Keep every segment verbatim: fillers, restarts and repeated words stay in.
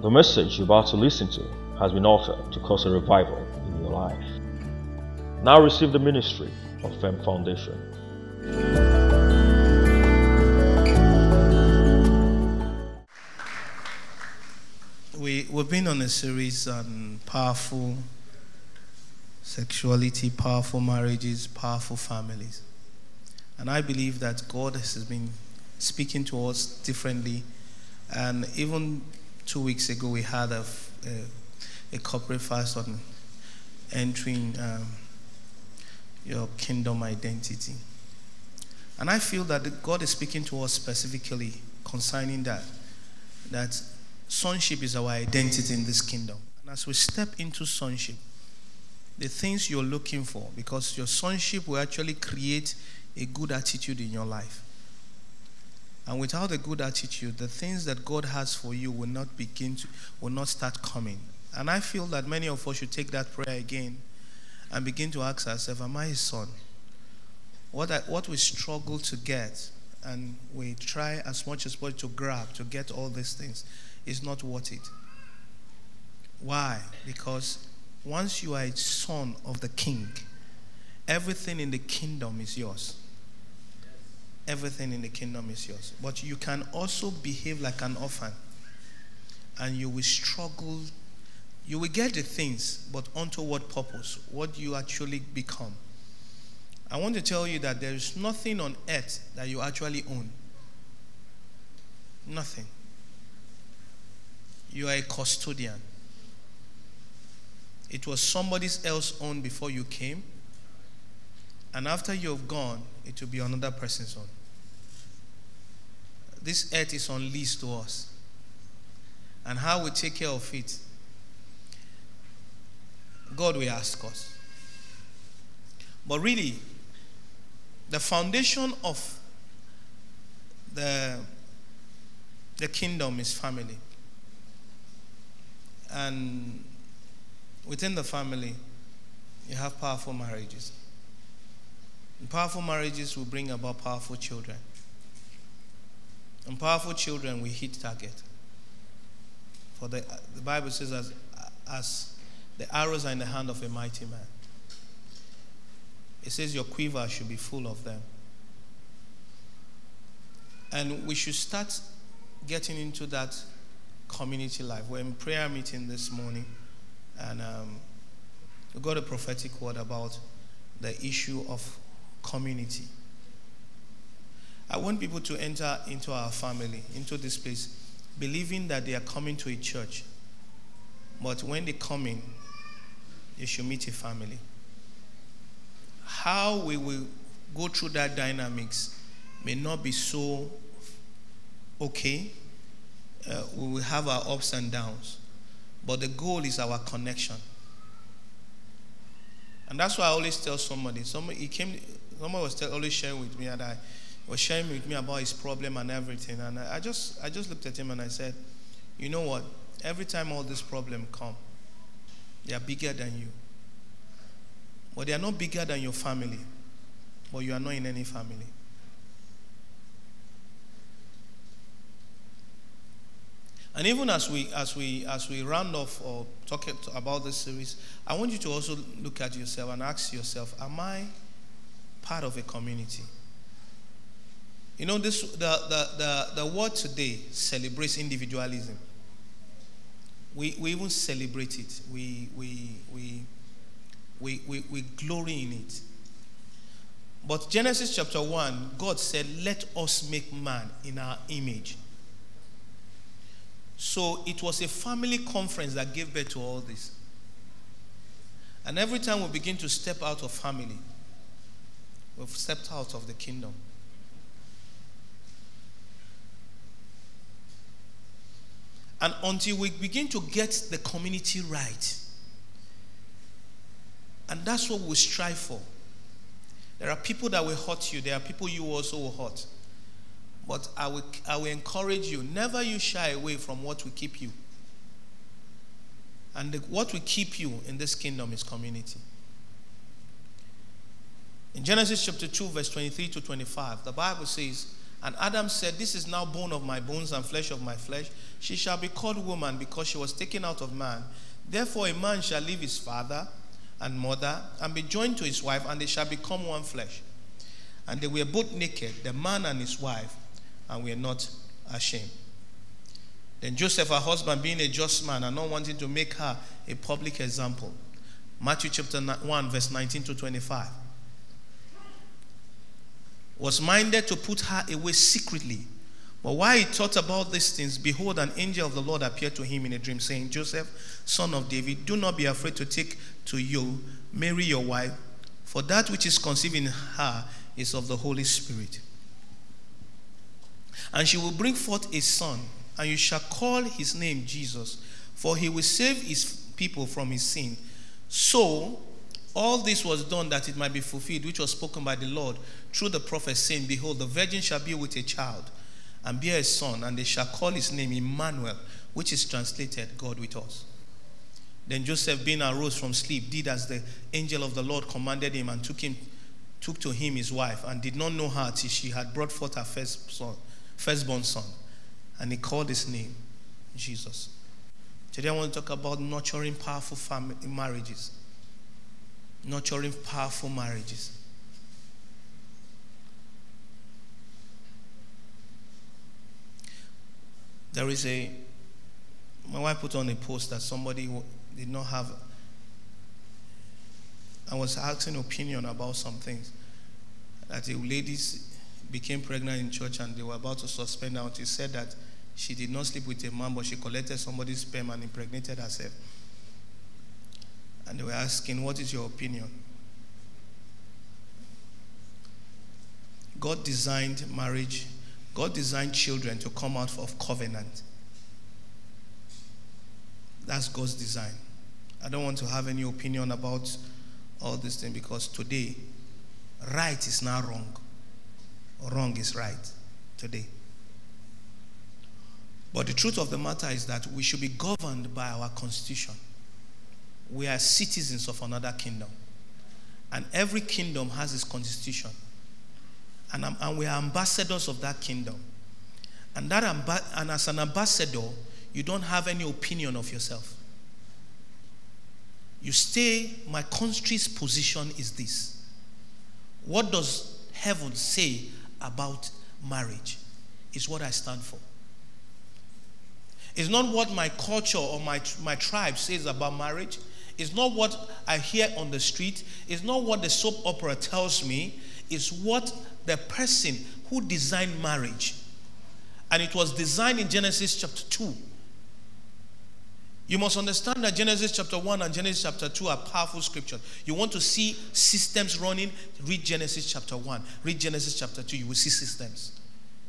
The message you're about to listen to has been offered to cause a revival in your life. Now receive the ministry of F E M Foundation. We, we've been on a series on powerful sexuality, powerful marriages, powerful families. And I believe that God has been speaking to us differently. And even two weeks ago, we had a, a, a corporate fast on entering um, your kingdom identity. And I feel that God is speaking to us specifically concerning that, that sonship is our identity in this kingdom. And as we step into sonship, the things you're looking for, because your sonship will actually create a good attitude in your life. And without a good attitude, the things that God has for you will not begin to, will not start coming. And I feel that many of us should take that prayer again and begin to ask ourselves, am I his son? What, I, what we struggle to get, and we try as much as possible to grab, to get all these things, is not worth it. Why? Because once you are a son of the king, everything in the kingdom is yours. Everything in the kingdom is yours. But you can also behave like an orphan, and you will struggle. You will get the things, but unto what purpose? What you actually become. I want to tell you that there is nothing on earth that you actually own. Nothing. You are a custodian. It was somebody else's own before you came. And after you've gone, it will be another person's own. This earth is on lease to us. And how we take care of it, God will ask us. But really, the foundation of the, the kingdom is family. And within the family, you have powerful marriages. And powerful marriages will bring about powerful children. And powerful children will hit target. For the, the Bible says, as, as the arrows are in the hand of a mighty man. It says your quiver should be full of them. And we should start getting into that community life. We're in prayer meeting this morning, and um, we got a prophetic word about the issue of community. I want people to enter into our family, into this place, believing that they are coming to a church. But when they come in, they should meet a family. How we will go through that dynamics may not be so okay. Uh, we will have our ups and downs. But the goal is our connection. And that's why I always tell somebody. Somebody, he came, somebody was tell, always sharing with me, and I was sharing with me about his problem and everything. And I, I just I just looked at him and I said, you know what? Every time all these problems come, they are bigger than you. But they are not bigger than your family. But you are not in any family. And even as we as we as we round off or talk about this series, I want you to also look at yourself and ask yourself, am I part of a community? You know, this the the the, the world today celebrates individualism. We we even celebrate it. We we we we we, we glory in it. But Genesis chapter one, God said, let us make man in our image. So it was a family conference that gave birth to all this. And every time we begin to step out of family, we've stepped out of the kingdom. And until we begin to get the community right, and that's what we strive for. There are people that will hurt you. There are people you also will hurt. But I will, I will encourage you, never you shy away from what will keep you. And the, what will keep you in this kingdom is community. In Genesis chapter two, verse twenty-three to twenty-five, the Bible says, And Adam said, this is now bone of my bones and flesh of my flesh. She shall be called woman because she was taken out of man. Therefore a man shall leave his father and mother and be joined to his wife, and they shall become one flesh. And they were both naked, the man and his wife, and were not ashamed. Then Joseph, her husband, being a just man and not wanting to make her a public example. Matthew chapter one, verse nineteen to twenty-five. Was minded to put her away secretly. But while he thought about these things, behold, an angel of the Lord appeared to him in a dream, saying, Joseph, son of David, do not be afraid to take to you Mary your wife, for that which is conceived in her is of the Holy Spirit. And she will bring forth a son, and you shall call his name Jesus, for he will save his people from his sin. So all this was done that it might be fulfilled, which was spoken by the Lord through the prophet, saying, behold, the virgin shall be with a child, and bear a son, and they shall call his name Emmanuel, which is translated, God with us. Then Joseph, being arose from sleep, did as the angel of the Lord commanded him, and took him, took to him his wife, and did not know her till she had brought forth her first son, firstborn son, and he called his name Jesus. Today I want to talk about nurturing powerful family marriages. Nurturing powerful marriages. There is a, my wife put on a post that somebody did not have, I was asking opinion about some things. That a lady became pregnant in church and they were about to suspend her. She said that she did not sleep with a man, but she collected somebody's sperm and impregnated herself. And they were asking, what is your opinion? God designed marriage, God designed children to come out of covenant. That's God's design. I don't want to have any opinion about all this thing, because today, right is now wrong. Wrong is right today. But the truth of the matter is that we should be governed by our constitution. We are citizens of another kingdom. And every kingdom has its constitution. And, and we are ambassadors of that kingdom. And, that amba- and as an ambassador, you don't have any opinion of yourself. You stay, my country's position is this. What does heaven say about marriage? Is what I stand for. It's not what my culture or my, my tribe says about marriage. It's not what I hear on the street. It's not what the soap opera tells me. It's what the person who designed marriage. And it was designed in Genesis chapter two. You must understand that Genesis chapter one and Genesis chapter two are powerful scriptures. You want to see systems running, read Genesis chapter one. Read Genesis chapter two, you will see systems.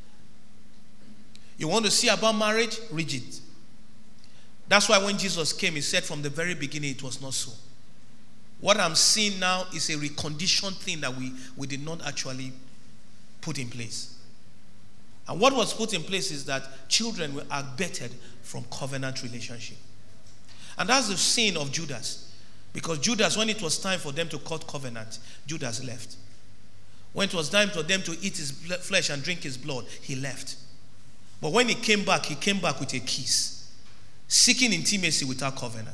You want to see about marriage, read it. That's why when Jesus came, he said from the very beginning it was not so. What I'm seeing now is a reconditioned thing that we, we did not actually put in place. And what was put in place is that children were abetted from covenant relationship. And that's the sin of Judas. Because Judas, when it was time for them to cut covenant, Judas left. When it was time for them to eat his flesh and drink his blood, he left. But when he came back, he came back with a kiss, seeking intimacy without covenant.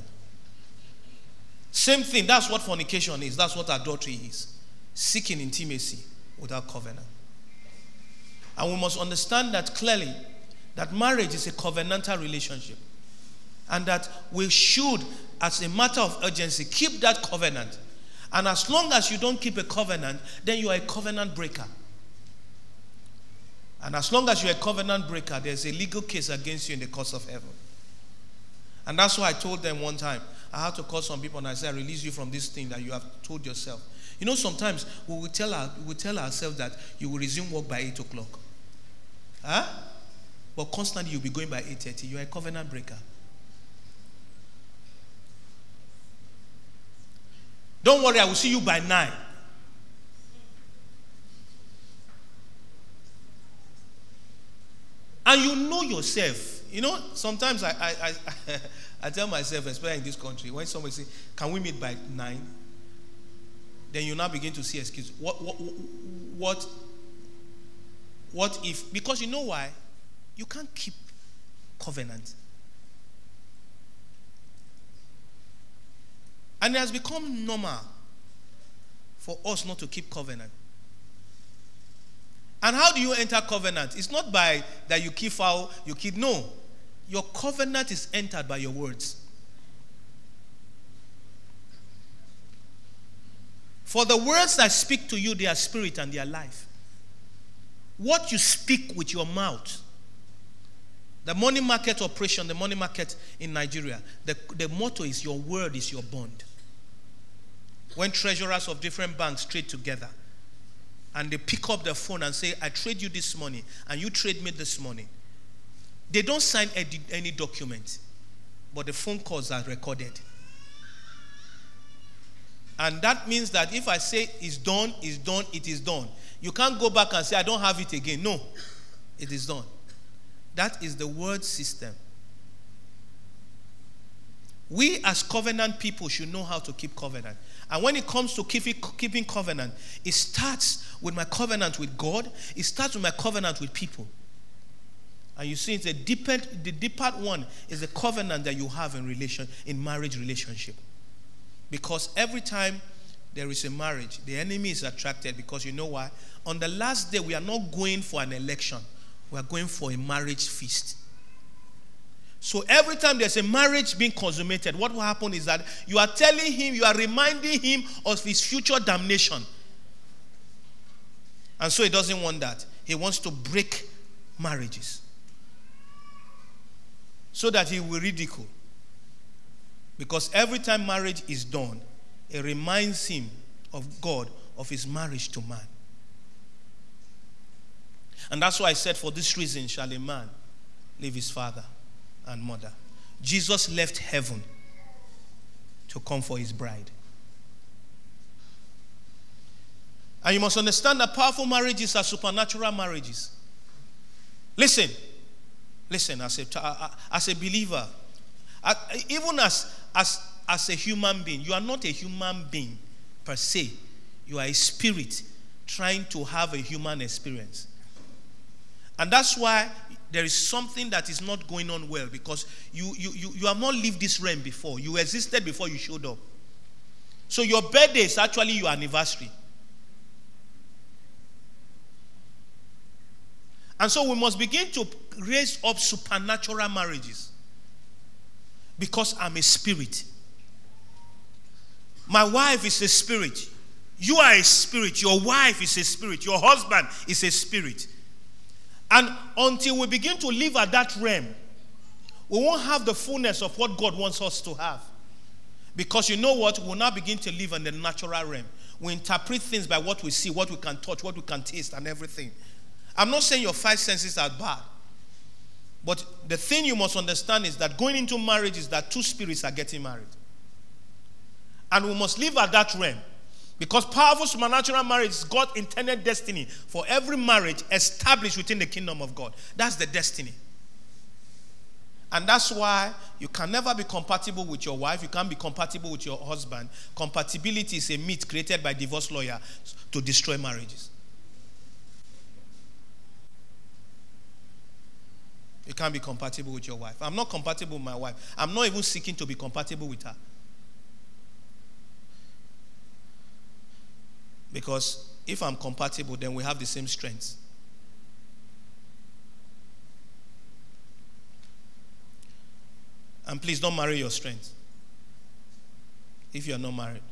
Same thing, that's what fornication is. That's what adultery is. Seeking intimacy without covenant. And we must understand that clearly, that marriage is a covenantal relationship. And that we should, as a matter of urgency, keep that covenant. And as long as you don't keep a covenant, then you are a covenant breaker. And as long as you're a covenant breaker, there's a legal case against you in the courts of heaven. And that's why I told them one time, I had to call some people and I said, I release you from this thing that you have told yourself. You know, sometimes we will tell, our, we will tell ourselves that you will resume work by eight o'clock. Huh? But constantly you'll be going by eight thirty. You are a covenant breaker. Don't worry, I will see you by nine. And you know yourself. You know, sometimes I I, I, I tell myself, especially in this country, when somebody says, can we meet by nine? Then you now begin to see excuses. What, what, what, What if, because you know why? You can't keep covenant. And it has become normal for us not to keep covenant. And how do you enter covenant? It's not by that you keep foul, you keep, no. Your covenant is entered by your words. For the words that speak to you, they are spirit and they are life. What you speak with your mouth, the money market operation, the money market in Nigeria, the, the motto is your word is your bond. When treasurers of different banks trade together and they pick up the phone and say, I trade you this money and you trade me this money, they don't sign any, any document, but the phone calls are recorded. And that means that if I say it's done, it's done, it is done. You can't go back and say, I don't have it again. No, it is done. That is the word system. We as covenant people should know how to keep covenant. And when it comes to keeping, keeping covenant, it starts with my covenant with God. It starts with my covenant with people. And you see, it's a deeper, the deeper one is the covenant that you have in relation, in marriage relationship. Because every time there is a marriage, the enemy is attracted because you know why? On the last day, we are not going for an election. We are going for a marriage feast. So every time there's a marriage being consummated, what will happen is that you are telling him, you are reminding him of his future damnation. And so he doesn't want that. He wants to break marriages so that he will ridicule. Because every time marriage is done, it reminds him of God, of his marriage to man. And that's why I said, for this reason shall a man leave his father and mother. Jesus left heaven to come for his bride. And you must understand that powerful marriages are supernatural marriages. Listen, listen, as a, as a believer, even as, as, as a human being, you are not a human being per se. You are a spirit trying to have a human experience. And that's why there is something that is not going on well, because you, you, you, you have not lived this realm before. You existed before you showed up. So your birthday is actually your anniversary. And so we must begin to raise up supernatural marriages. Because I'm a spirit. My wife is a spirit. You are a spirit. Your wife is a spirit. Your husband is a spirit. And until we begin to live at that realm, we won't have the fullness of what God wants us to have. Because you know what? We'll now begin to live in the natural realm. We interpret things by what we see, what we can touch, what we can taste, and everything. I'm not saying your five senses are bad. But the thing you must understand is that going into marriage is that two spirits are getting married. And we must live at that realm. Because powerful supernatural marriage is God's intended destiny for every marriage established within the kingdom of God. That's the destiny. And that's why you can never be compatible with your wife. You can't be compatible with your husband. Compatibility is a myth created by divorce lawyers to destroy marriages. You can't be compatible with your wife. I'm not compatible with my wife. I'm not even seeking to be compatible with her. Because if I'm compatible, then we have the same strengths. And please don't marry your strength if you are not married.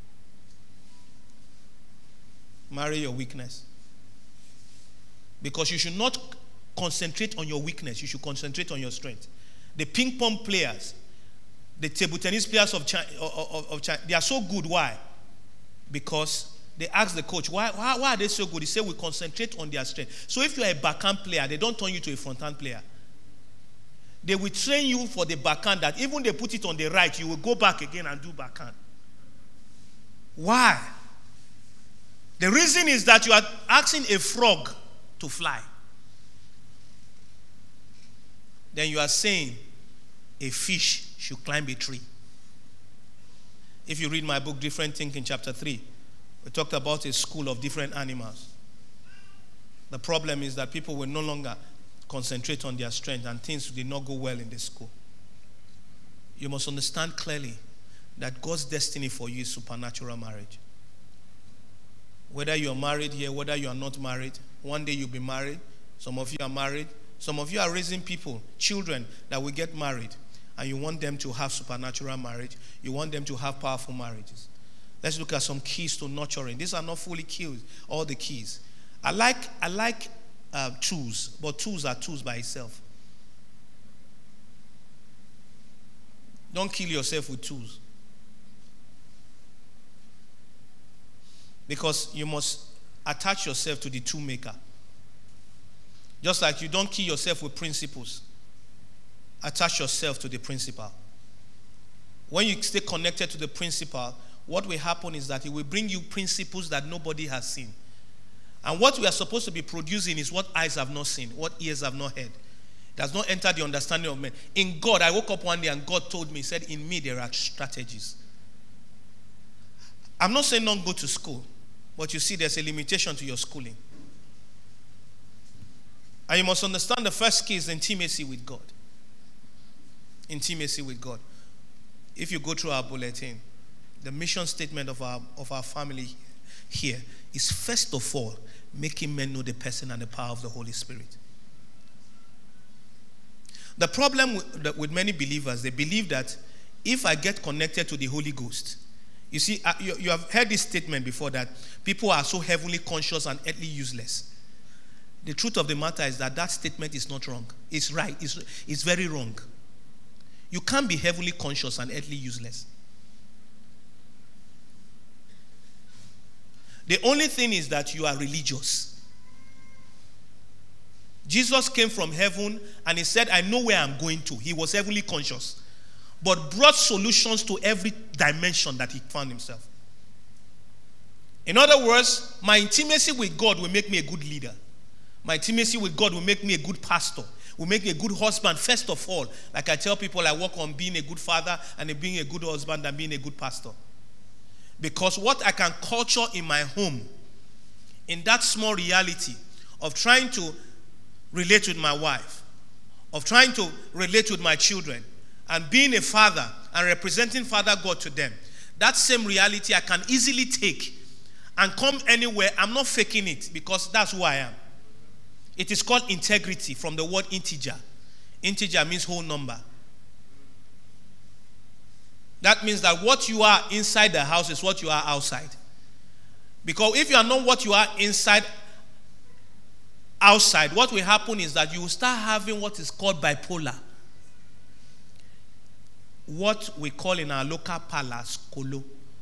Marry your weakness. Because you should not concentrate on your weakness. You should concentrate on your strength. The ping pong players, the table tennis players of China, of, of China, they are so good. Why? Because they asked the coach, why, why, why are they so good? He said, we concentrate on their strength. So if you're a backhand player, they don't turn you to a fronthand player. They will train you for the backhand that even they put it on the right, you will go back again and do backhand. Why? The reason is that you are asking a frog to fly. Then you are saying a fish should climb a tree. If you read my book, Different Thinking, chapter three, we talked about a school of different animals. The problem is that people will no longer concentrate on their strength and things did not go well in the school. You must understand clearly that God's destiny for you is supernatural marriage. Whether you are married here, whether you are not married, one day you'll be married. Some of you are married. Some of you are raising people, children that will get married, and you want them to have supernatural marriage. You want them to have powerful marriages. Let's look at some keys to nurturing. These are not fully keys, all the keys. I like I like uh, tools, but tools are tools by itself. Don't kill yourself with tools. Because you must attach yourself to the tool maker. Just like you don't kill yourself with principles. Attach yourself to the principal. When you stay connected to the principal, what will happen is that it will bring you principles that nobody has seen. And what we are supposed to be producing is what eyes have not seen, what ears have not heard. It does not enter the understanding of men. In God, I woke up one day and God told me, he said, in me there are strategies. I'm not saying don't go to school, but you see there's a limitation to your schooling. And you must understand the first key is intimacy with God. Intimacy with God. If you go through our bulletin, the mission statement of our of our family here is first of all making men know the person and the power of the Holy Spirit. The problem with, with many believers, they believe that if I get connected to the Holy Ghost, you see, you, you have heard this statement before that people are so heavenly conscious and earthly useless. The truth of the matter is that that statement is not wrong. It's right. It's, it's very wrong. You can't be heavenly conscious and earthly useless. The only thing is that you are religious. Jesus came from heaven and he said, I know where I'm going to. He was heavenly conscious, but brought solutions to every dimension that he found himself. In other words, my intimacy with God will make me a good leader. My intimacy with God will make me a good pastor, will make me a good husband. First of all, like I tell people, I work on being a good father and being a good husband and being a good pastor. Because what I can culture in my home, in that small reality of trying to relate with my wife, of trying to relate with my children, and being a father and representing Father God to them, that same reality I can easily take and come anywhere. I'm not faking it because that's who I am. It is called integrity from the word integer. Integer means whole number. That means that what you are inside the house is what you are outside. Because if you are not what you are inside, outside, what will happen is that you will start having what is called bipolar. What we call in our local palace, kolo.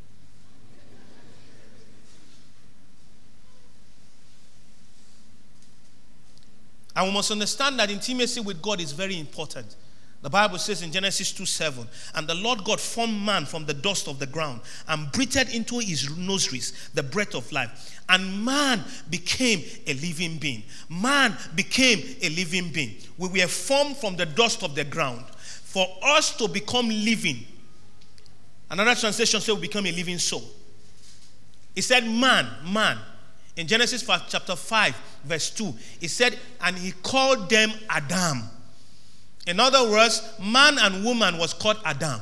And we must understand that intimacy with God is very important. The Bible says in Genesis two seven, and the Lord God formed man from the dust of the ground and breathed into his nostrils the breath of life. And man became a living being. Man became a living being. We were formed from the dust of the ground. For us to become living, another translation says we become a living soul. It said man, man. In Genesis chapter five, verse two, it said, and he called them Adam. In other words, man and woman was called Adam.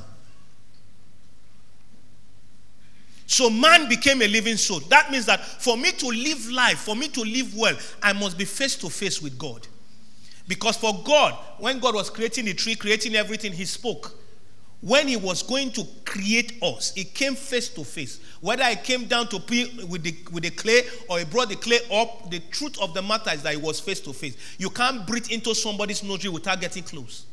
So man became a living soul. That means that for me to live life, for me to live well, I must be face to face with God. Because for God, when God was creating the tree, creating everything, he spoke. When he was going to create us, he came face to face. Whether he came down to peel with the, with the clay or he brought the clay up, the truth of the matter is that he was face to face. You can't breathe into somebody's nostril without getting close.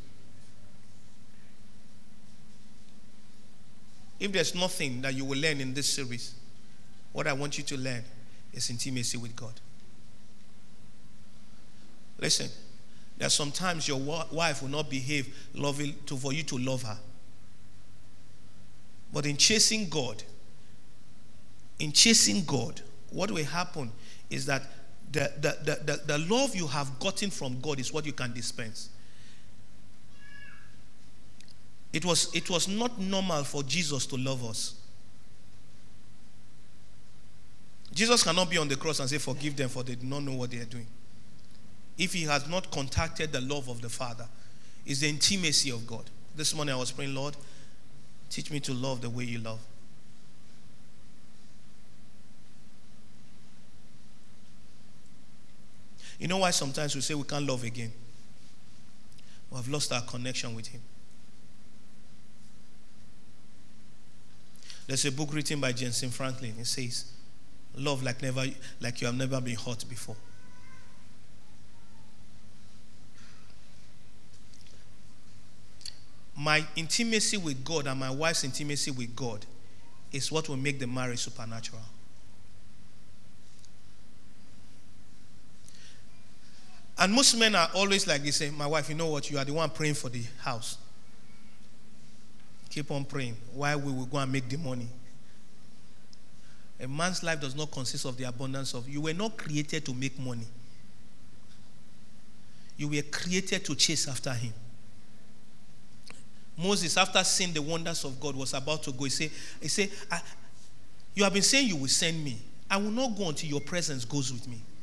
If there's nothing that you will learn in this series, what I want you to learn is intimacy with God. Listen, there's sometimes your wife will not behave loving to, for you to love her. But in chasing God, in chasing God, what will happen is that the, the, the, the, the love you have gotten from God is what you can dispense. It was, it was not normal for Jesus to love us. Jesus cannot be on the cross and say, forgive them for they do not know what they are doing. if he has not contacted the love of the Father, is the intimacy of God. This morning I was praying, Lord, teach me to love the way you love. You know why sometimes we say we can't love again? We have lost our connection with him. There's a book written by Jensen Franklin. It says, love like never, like you have never been hurt before. My intimacy with God and my wife's intimacy with God is what will make the marriage supernatural. And most men are always like this, say, my wife, you know what, you are the one praying for the house. Keep on praying. Why we will go and make the money? A man's life does not consist of the abundance of. You were not created to make money. You were created to chase after him. Moses, after seeing the wonders of God, was about to go. He said, he said you have been saying you will send me. I will not go until your presence goes with me.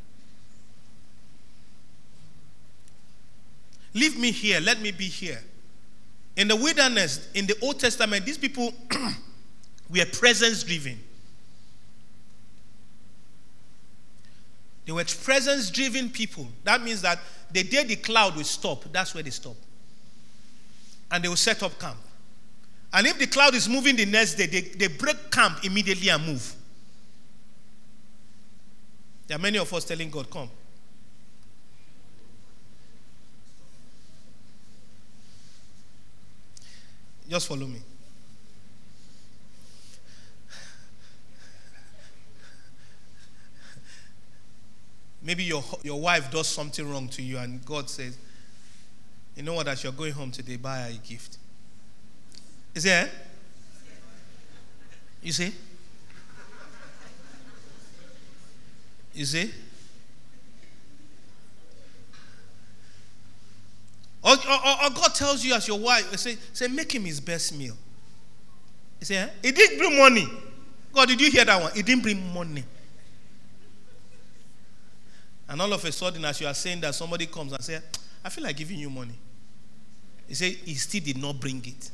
Leave me here. Let me be here. In the wilderness, in the Old Testament, these people were presence-driven. They were presence-driven people. That means that the day the cloud will stop, that's where they stop. And they will set up camp. And if the cloud is moving the next day, they, they break camp immediately and move. There are many of us telling God, come. Just follow me. Maybe your, your wife does something wrong to you and God says, you know what, as you're going home today, buy her a gift. Is it? You see? You see? Or, or, or God tells you as your wife, say, say, make him his best meal. You say, eh? It didn't bring money. God, did you hear that one? It didn't bring money. And all of a sudden, as you are saying that, somebody comes and says, I feel like giving you money. He said, he still did not bring it.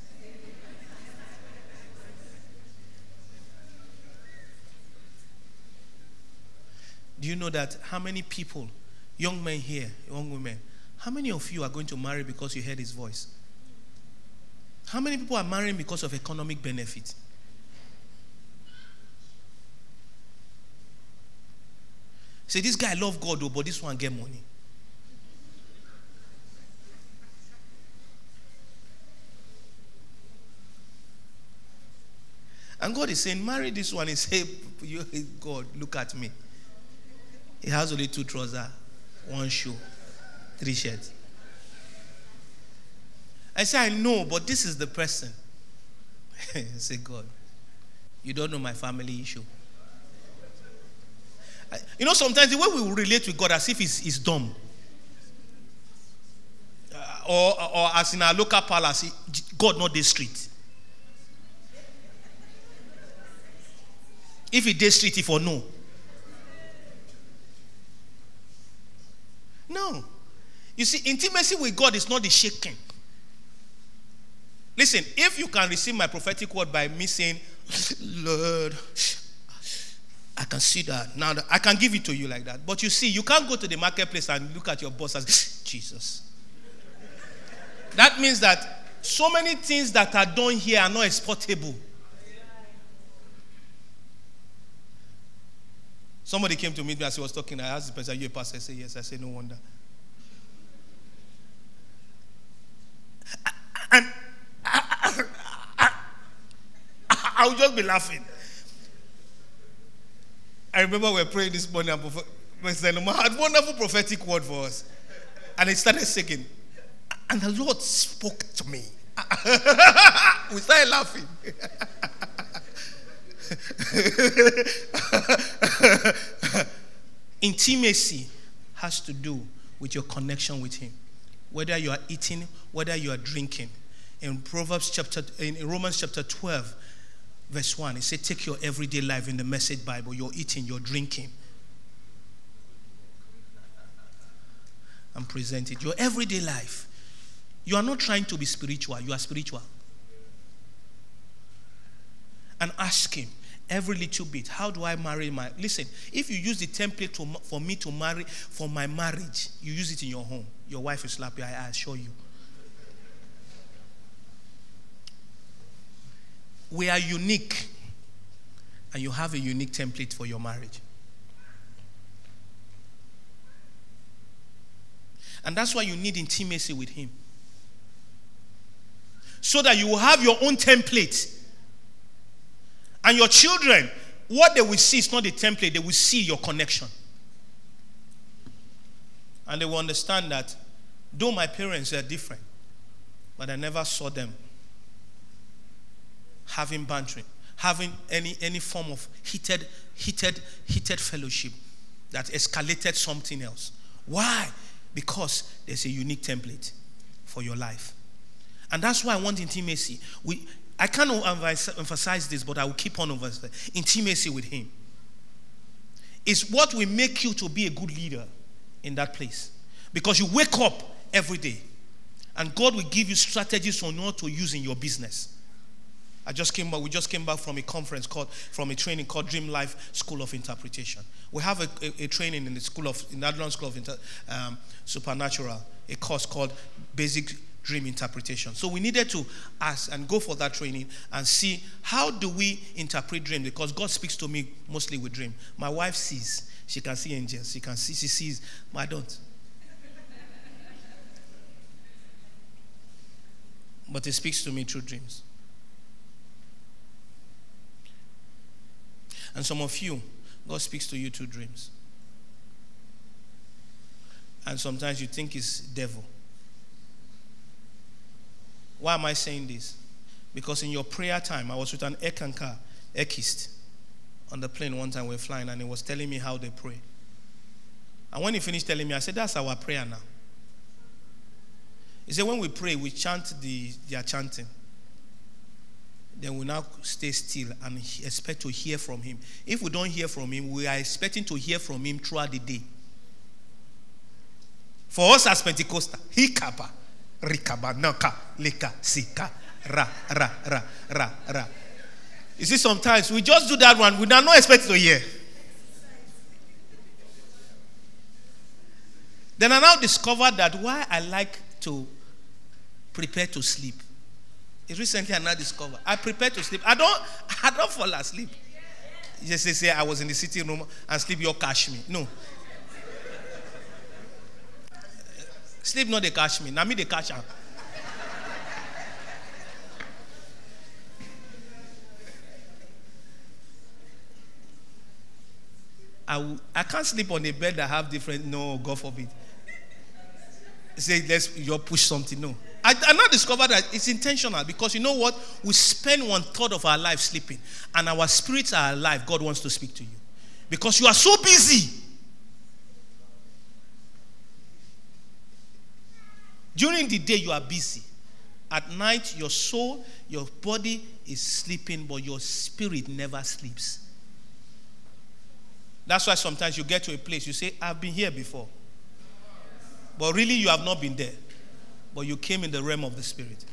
Do you know that how many people, young men here, young women, how many of you are going to marry because you heard his voice? How many people are marrying because of economic benefit? Say, this guy love God, though, but this one get money. And God is saying, marry this one. He say, God, look at me. He has only two trousers, one shoe, three shirts. I say, I know, but this is the person. I say, God, you don't know my family issue. I, you know, sometimes the way we relate with God as if he's, he's dumb. Uh, or, or as in our local palace, God not this street. If he did street, if or no. No. You see, intimacy with God is not the shaking. Listen, if you can receive my prophetic word by me saying, Lord, I can see that. Now that I can give it to you like that. But you see, you can't go to the marketplace and look at your boss as Jesus. That means that so many things that are done here are not exportable. Somebody came to meet me as he was talking. I asked the person, are you a pastor? I said, yes. I said, no wonder. And I, I, I, I would just be laughing. I remember we were praying this morning and President Noma had a wonderful prophetic word for us. And it started singing. And the Lord spoke to me. We started laughing. Intimacy has to do with your connection with him. Whether you are eating, whether you are drinking. In Proverbs chapter, in Romans chapter twelve, verse one, it says, take your everyday life in the Message Bible. You're eating, you're drinking. and present it. Your everyday life. You are not trying to be spiritual. You are spiritual. And ask him every little bit, how do I marry my... Listen, if you use the template to, for me to marry, for my marriage, you use it in your home. Your wife will slap you, I, I assure you. We are unique. And you have a unique template for your marriage. And that's why you need intimacy with him. So that you will have your own template. And your children, what they will see is not the template, they will see your connection. And they will understand that though my parents are different, but I never saw them having bantering, having any, any form of heated, heated, heated fellowship that escalated something else. Why? Because there's a unique template for your life. And that's why I want intimacy. We, I can't emphasize this, but I will keep on emphasizing intimacy with him. It's what will make you to be a good leader in that place. Because you wake up every day, and God will give you strategies on what to use in your business. I just came back, we just came back from a conference called, from a training called Dream Life School of Interpretation. We have a, a, a training in the school of, in the Adlon School of Inter, um, Supernatural, a course called Basic Dream Interpretation. So we needed to ask and go for that training and see how do we interpret dream, because God speaks to me mostly with dream. My wife sees, she can see angels, she can see, she sees, but I don't. But he speaks to me through dreams. And some of you, God speaks to you through dreams. And sometimes you think it's devil. Why am I saying this? Because in your prayer time, I was with an Ekanka, Ekist, on the plane one time we were flying, and he was telling me how they pray. And when he finished telling me, I said, that's our prayer now. He said, when we pray, we chant the their chanting. Then we now stay still and expect to hear from him. If we don't hear from him, we are expecting to hear from him throughout the day. For us as Pentecostal, hikaba, rikaba, naka, lika, sika, ra, ra, ra, ra, ra. You see, sometimes we just do that one, we are not expecting to hear. Then I now discovered that why I like to prepare to sleep. Recently I now discovered I prepare to sleep. I don't I don't fall asleep. You just say, say I was in the sitting room and sleep, you catch me. No. Sleep not they catch me. Now me they catch her. I, will, I can't sleep on a bed that have different, no, God forbid. Say, let's you push something. No. I, I now discovered that it's intentional, because you know what? We spend one third of our life sleeping, and our spirits are alive. God wants to speak to you because you are so busy. During the day, you are busy. At night, your soul, your body is sleeping, but your spirit never sleeps. That's why sometimes you get to a place, you say, I've been here before. But really, you have not been there. But you came in the realm of the spirit.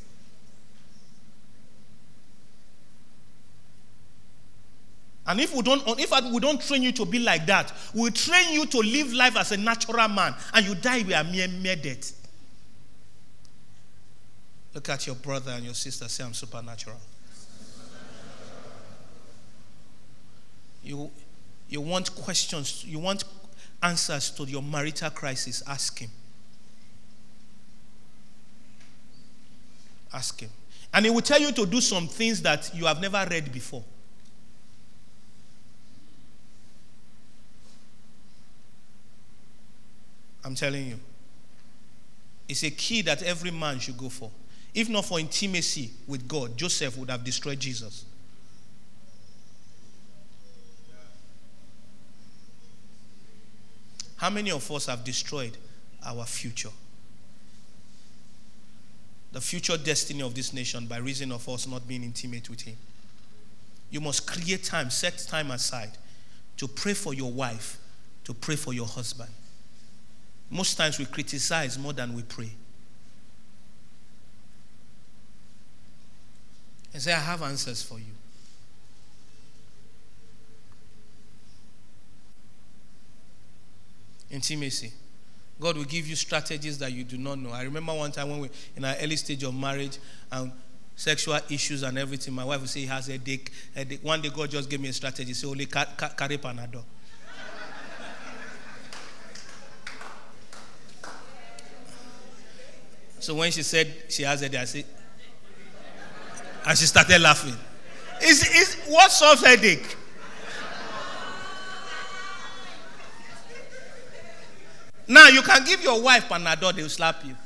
And if we don't, if we don't train you to be like that, we train you to live life as a natural man, and you die with a mere, mere death. Look at your brother and your sister. Say, I'm supernatural. You, you want questions. You want answers to your marital crisis. Ask him. Ask him. And he will tell you to do some things that you have never read before. I'm telling you. It's a key that every man should go for. If not for intimacy with God, Joseph would have destroyed Jesus. How many of us have destroyed our future? The future destiny of this nation by reason of us not being intimate with him. You must create time, set time aside to pray for your wife, to pray for your husband. Most times we criticize more than we pray. And say, I have answers for you. Intimacy. God will give you strategies that you do not know. I remember one time when we in our early stage of marriage and sexual issues and everything, my wife would say he has a headache. One day God just gave me a strategy. Say, only carry Panadol. So when she said she has a headache, I said, and she started laughing. Is is what solves headache? Now you can give your wife Panadol, they will slap you.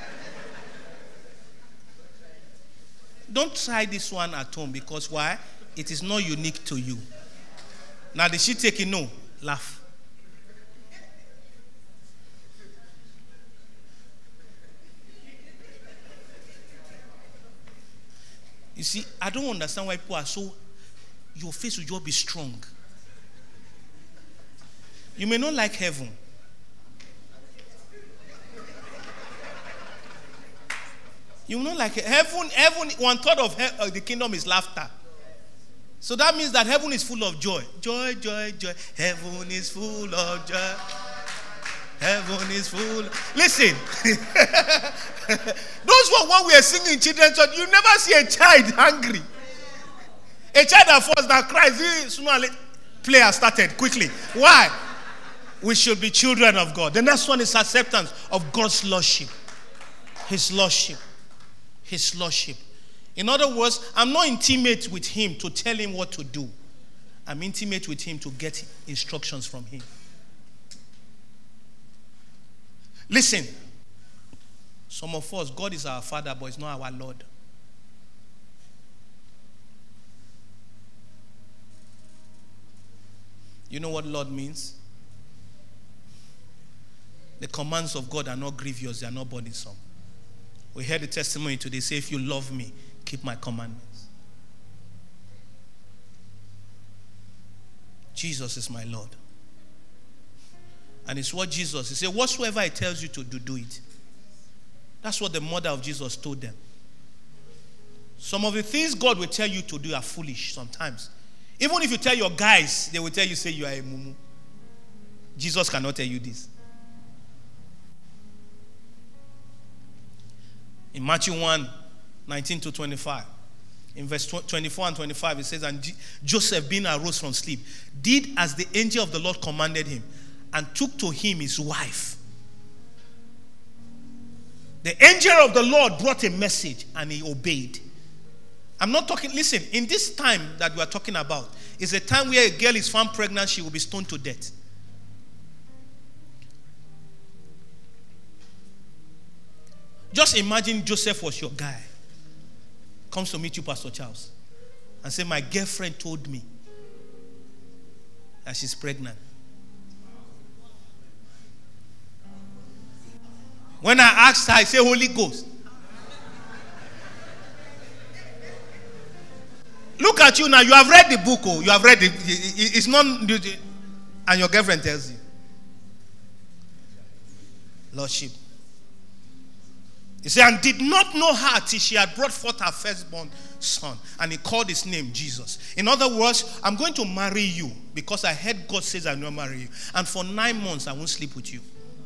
Don't try this one at home because why? It is not unique to you. Now did she take it? No. Laugh. You see, I don't understand why people are so, your face will just be strong. You may not like heaven. You will not like it. Heaven, heaven, one third of he- uh, the kingdom is laughter. So that means that heaven is full of joy. Joy, joy, joy. Heaven is full of joy. Heaven is full. Listen. Those were what we are singing in children's church. You never see a child hungry. A child that falls, that cries. Sooner or later, play has started quickly. Why? We should be children of God. The next one is acceptance of God's lordship. His lordship. His lordship. In other words, I'm not intimate with him to tell him what to do. I'm intimate with him to get instructions from him. Listen. Some of us, God is our Father, but he's not our Lord. You know what Lord means? The commands of God are not grievous, they are not burdensome. We heard the testimony today, say, if you love me, keep my commandments. Jesus is my Lord. And it's what Jesus, he said, whatsoever he tells you to do, do it. That's what the mother of Jesus told them. Some of the things God will tell you to do are foolish sometimes. Even if you tell your guys, they will tell you, say you are a mumu. Jesus cannot tell you this. In Matthew one, nineteen to twenty-five, in verse twenty-four and twenty-five, it says, and Joseph, being arose from sleep, did as the angel of the Lord commanded him, and took to him his wife. The angel of the Lord brought a message, and he obeyed. I'm not talking, listen, in this time that we are talking about, is a time where a girl is found pregnant, she will be stoned to death. Just imagine Joseph was your guy. Comes to meet you, Pastor Charles, and say, my girlfriend told me that she's pregnant. When I asked her, I say Holy Ghost. Look at you now. You have read the book. Oh, you have read it. It's not, and your girlfriend tells you. Lordship. He said, and did not know her till she had brought forth her firstborn son. And he called his name Jesus. In other words, I'm going to marry you because I heard God says I will not marry you. And for nine months, I won't sleep with you.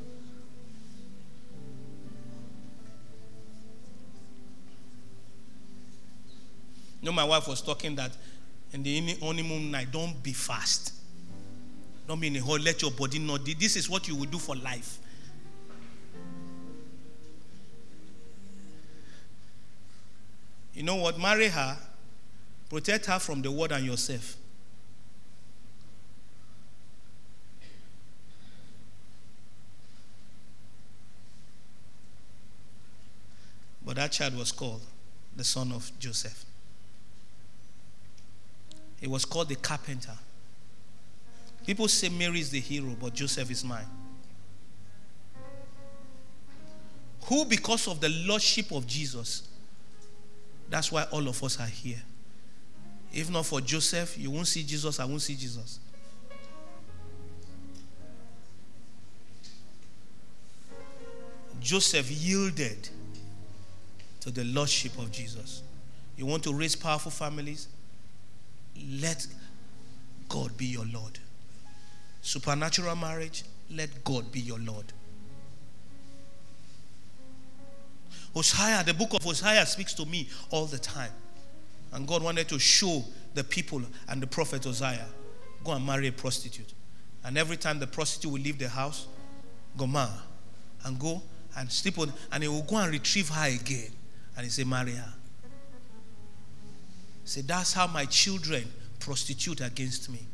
You know, my wife was talking that in the honeymoon night, don't be fast. Don't be in a hole. Let your body know. This is what you will do for life. You know what? Marry her. Protect her from the world and yourself. But that child was called the son of Joseph. He was called the carpenter. People say Mary is the hero, but Joseph is mine. Who, because of the lordship of Jesus, that's why all of us are here. If not for Joseph, you won't see Jesus, I won't see Jesus. Joseph yielded to the lordship of Jesus. You want to raise powerful families? Let God be your Lord. Supernatural marriage, let God be your Lord. Hosea, the book of Hosea speaks to me all the time. And God wanted to show the people and the prophet Hosea, go and marry a prostitute. And every time the prostitute will leave the house, go ma, and go and sleep on, and he will go and retrieve her again. And he say, marry her. Say, that's how my children prostitute against me.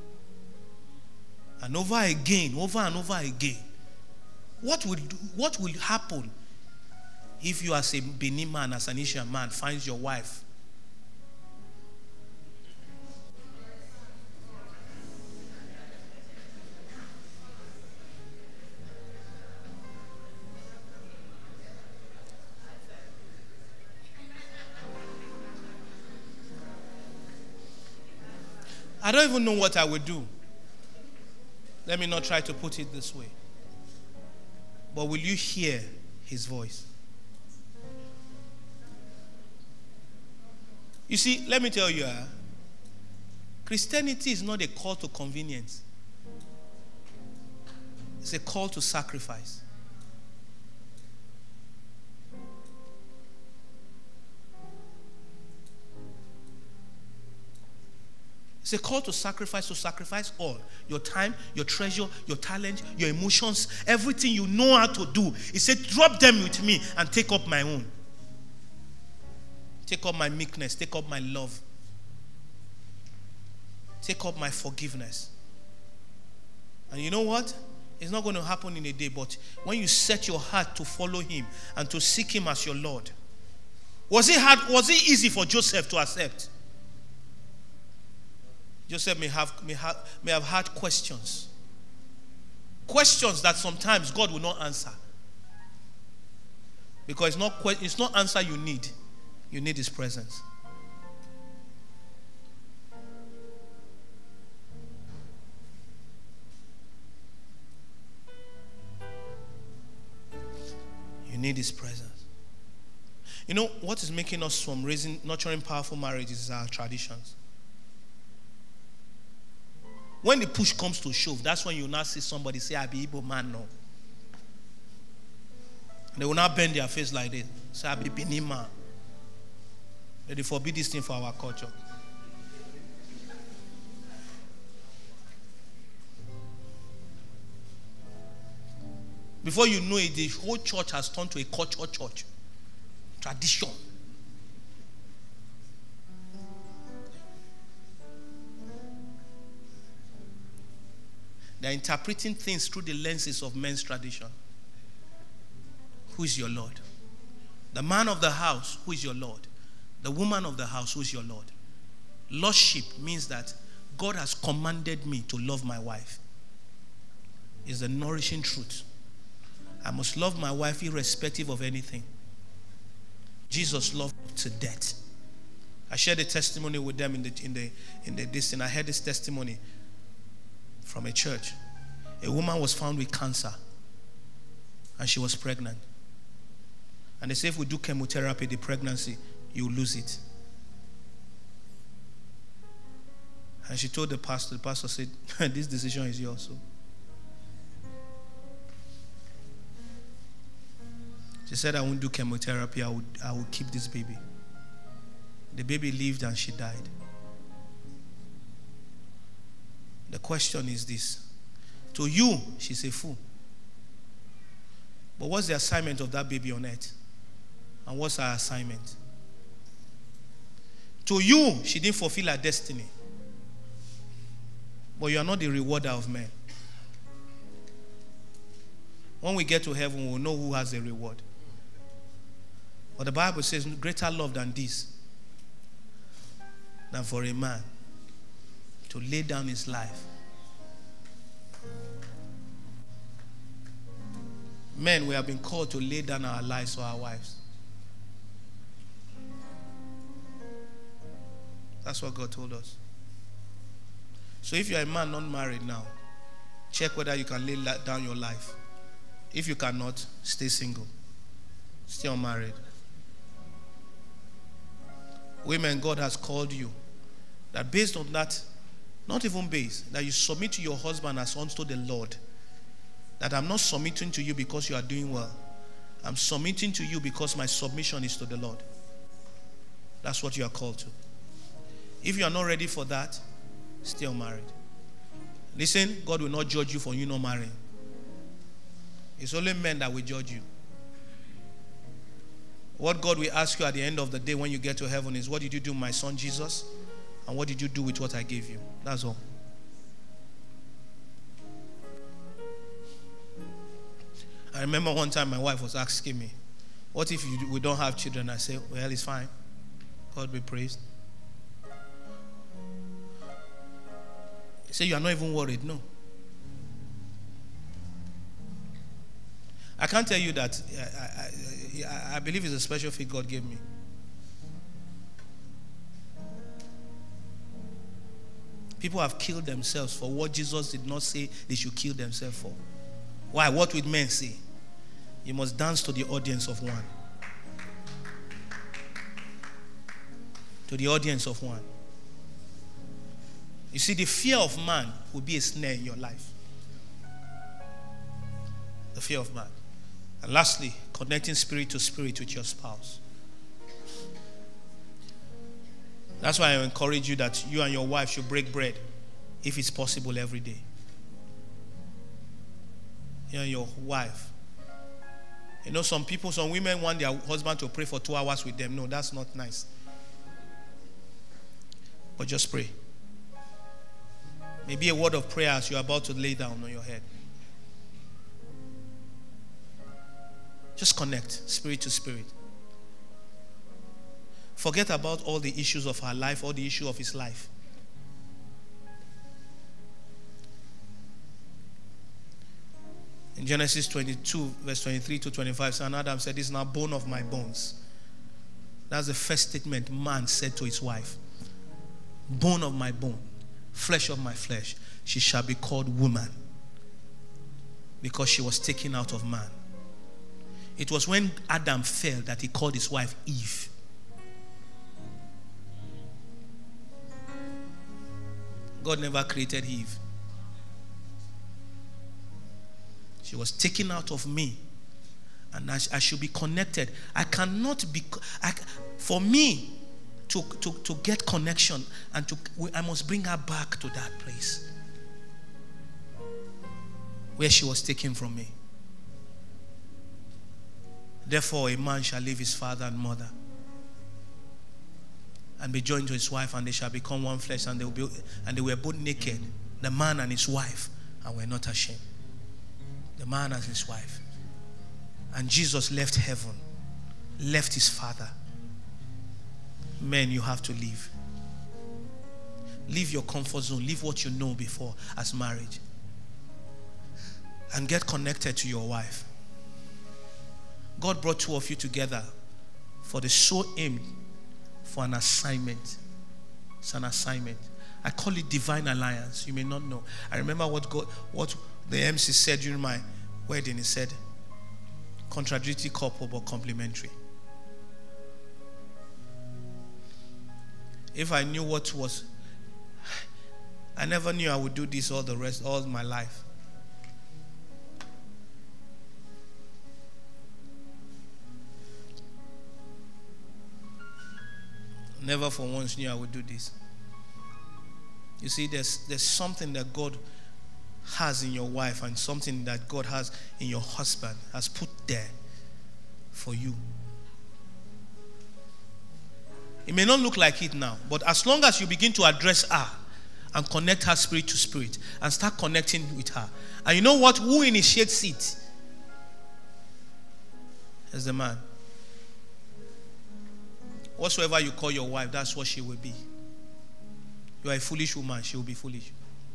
And over again, over and over again. What will, what will happen if you as a Benin man, as an Asian man, finds your wife? I don't even know what I would do. Let me not try to put it this way. But will you hear his voice? You see, let me tell you, uh, Christianity is not a call to convenience. It's a call to sacrifice. It's a call to sacrifice, to sacrifice all. Your time, your treasure, your talent, your emotions, everything you know how to do. He said, drop them with me and take up my own. Take up my meekness, take up my love. Take up my forgiveness. And you know what? It's not going to happen in a day, but when you set your heart to follow him and to seek him as your Lord. Was it hard? Was it easy for Joseph to accept? Joseph may have, may have, may have had questions. Questions that sometimes God will not answer. Because it's not, it's not answer you need. You need his presence. You need his presence. You know, what is making us from raising, nurturing powerful marriages is our traditions. When the push comes to shove, that's when you now see somebody say, I be Igbo man now. They will not bend their face like this. Say, I be Benin man. They forbid this thing for our culture. Before you know it, the whole church has turned to a culture church. Tradition. They're interpreting things through the lenses of men's tradition. Who is your Lord? The man of the house, who is your Lord? The woman of the house, who is your Lord? Lordship means that God has commanded me to love my wife. It's the nourishing truth. I must love my wife irrespective of anything. Jesus loved to death. I shared a testimony with them in the in the in the this, and I heard this testimony from a church. A woman was found with cancer and she was pregnant. And they say if we do chemotherapy, the pregnancy, you lose it. And she told the pastor, the pastor said, this decision is yours. So. She said, I won't do chemotherapy, I will, I will keep this baby. The baby lived and she died. The question is this. To you, she's a fool. But what's the assignment of that baby on earth? And what's her assignment? To you, she didn't fulfill her destiny. But you are not the rewarder of men. When we get to heaven, we'll know who has the reward. But the Bible says, greater love than this, than for a man to lay down his life. Men, we have been called to lay down our lives for our wives. That's what God told us. So if you're a man not married now, check whether you can lay down your life If you cannot, stay single. Stay unmarried. Women, God has called you. That based on that, not even based, that you submit to your husband as unto the Lord. That I'm not submitting to you because you are doing well. I'm submitting to you because my submission is to the Lord. That's what you are called to. If you are not ready for that, stay unmarried. Listen, God will not judge you for you not marrying. It's only men that will judge you. What God will ask you at the end of the day when you get to heaven is, what did you do, my son Jesus? And what did you do with what I gave you? That's all. I remember one time my wife was asking me, what if you, we don't have children? I said, well, it's fine. God be praised. He said, you are not even worried. No. I can't tell you that. I, I, I believe it's a special gift God gave me. People have killed themselves for what Jesus did not say they should kill themselves for. Why? What would men say? You must dance to the audience of one. To the audience of one. You see, the fear of man will be a snare in your life. The fear of man. And lastly, connecting spirit to spirit with your spouse. That's why I encourage you that you and your wife should break bread, if it's possible, every day. You and your wife. You know, some people, some women want their husband to pray for two hours with them. No, that's not nice. But just pray. Maybe a word of prayer as you're about to lay down on your head. Just connect, spirit to spirit. Forget about all the issues of her life, all the issue of his life. In Genesis twenty-two, verse twenty-three to twenty-five, son Adam said, this is now bone of my bones. That's the first statement man said to his wife. Bone of my bone, flesh of my flesh. She shall be called woman, because she was taken out of man. It was when Adam fell that he called his wife Eve. God never created Eve. She was taken out of me, and I, I should be connected. I cannot be, I, for me to, to, to get connection, and to, I must bring her back to that place where she was taken from me. Therefore, a man shall leave his father and mother and be joined to his wife, and they shall become one flesh, and they will be, and they were both naked, the man and his wife, and were not ashamed. The man and his wife. And Jesus left heaven, left his father. Men, you have to leave. Leave your comfort zone. Leave what you know before as marriage. And get connected to your wife. God brought two of you together for the sole aim, for an assignment. It's an assignment. I call it divine alliance. You may not know. I remember what God, what the M C said during my wedding. He said, contradictory couple but complementary. If I knew what was, I never knew I would do this all the rest, all my life. Never for once knew I would do this. You see, there's there's something that God has in your wife, and something that God has in your husband, has put there for you. It may not look like it now, but as long as you begin to address her and connect her spirit to spirit and start connecting with her, and you know what? Who initiates it? Is the man. Whatsoever you call your wife, that's what she will be. You are a foolish woman, she will be foolish.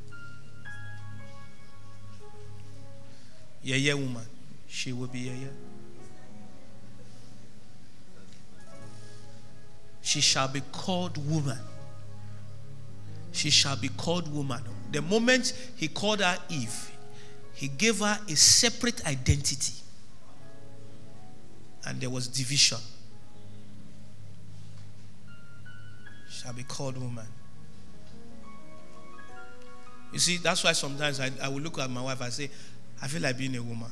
Yeah, yeah, woman, she will be yeah, yeah. She shall be called woman. She shall be called woman. The moment he called her Eve, He gave her a separate identity. And there was division. Shall be called woman. You see, that's why sometimes I, I will look at my wife and say, I feel like being a woman.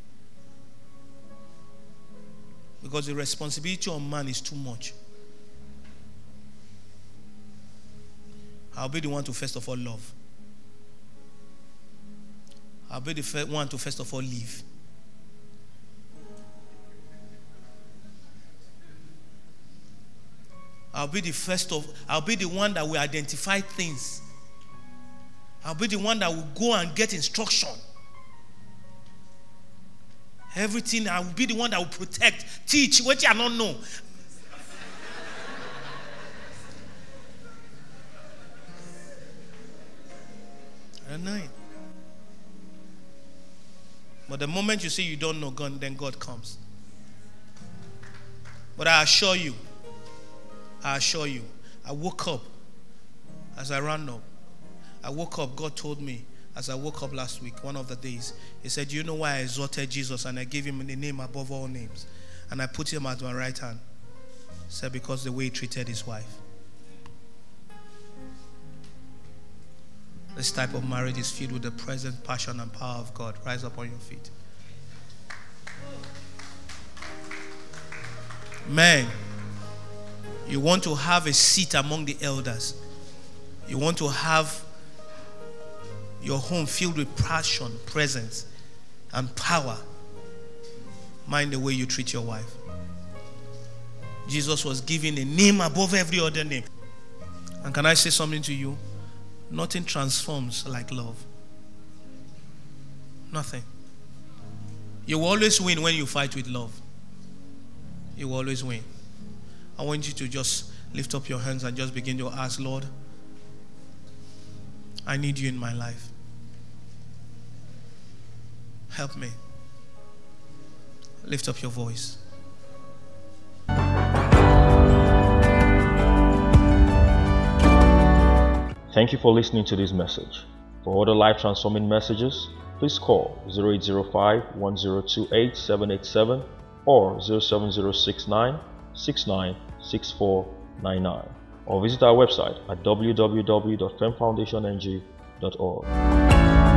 Because the responsibility on man is too much. I'll be the one to first of all love. I'll be the one to first of all live. I'll be the first of, I'll be the one that will identify things. I'll be the one that will go and get instruction. Everything, I will be the one that will protect, teach, what you don't know. I don't know it. But the moment you say you don't know God, then God comes. But I assure you, I assure you, I woke up as I ran up. I woke up, God told me, as I woke up last week, one of the days, He said, "Do you know why I exalted Jesus and I gave Him the name above all names? And I put Him at my right hand?" He said, "Because the way He treated His wife." This type of marriage is filled with the presence, passion, and power of God. Rise up on your feet. Man, you want to have a seat among the elders. You want to have your home filled with passion, presence, and power. Mind the way you treat your wife. Jesus was given a name above every other name. And can I say something to you? Nothing transforms like love. Nothing. You will always win when you fight with love. You will always win. I want you to just lift up your hands and just begin to ask, Lord, I need you in my life. Help me. Lift up your voice. Thank you for listening to this message. For other life-transforming messages, please call zero eight zero five, one zero two eight, seven eight seven or zero seven zero six nine, six nine six four nine nine or visit our website at w w w dot fem foundation n g dot org.